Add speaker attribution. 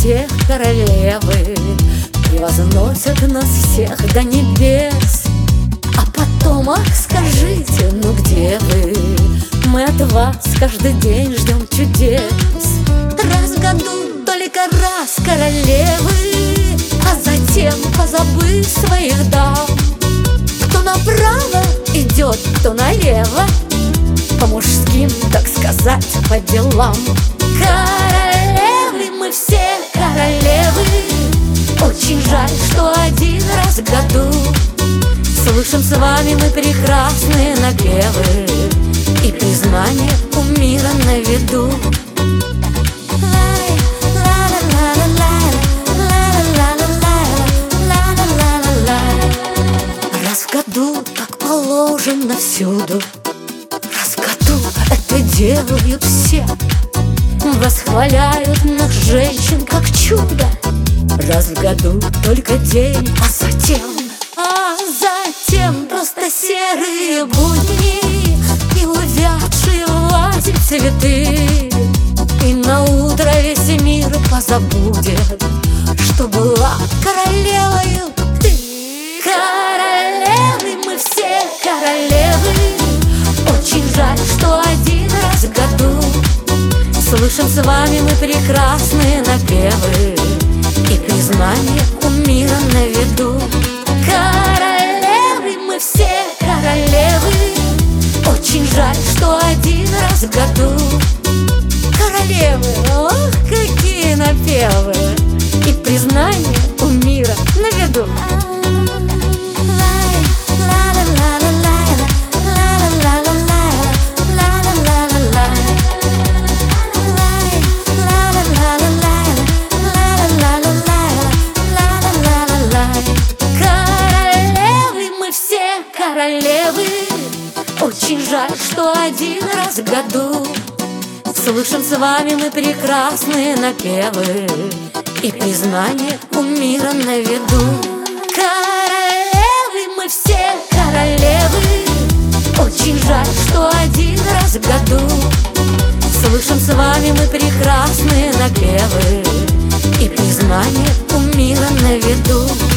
Speaker 1: всех королевы, превозносят нас всех до небес. А потом, ах, скажите, ну где вы? Мы от вас каждый день ждем чудес. Раз в году только раз королевы, а затем, позабыв своих дам, кто направо идет, кто налево, по мужским, так сказать, по делам. Королевы, мы все королевы. Очень жаль, что один раз в году слышим с вами мы прекрасные напевы, и признание у мира на виду. Раз в году, как положено всюду, раз в году это делают все, восхваляют наших женщин как чудо. Раз в году только день, а затем просто серые будни и увядшие в вазе цветы. И на утро весь мир позабудет, что была королевою ты. Королевы, мы все королевы. Очень жаль, что один раз в году слышим с вами мы прекрасные напевы, и признание у мира на виду. Королевы, мы все королевы. Очень жаль, что один раз в году королевы, ох, какие напевы, и признание у мира на виду. Королевы, очень жаль, что один раз в году слышим с вами мы прекрасные напевы, и признание у мира на виду. Королевы, мы все королевы. Очень жаль, что один раз в году слышим с вами мы прекрасные напевы, и признание у мира на виду.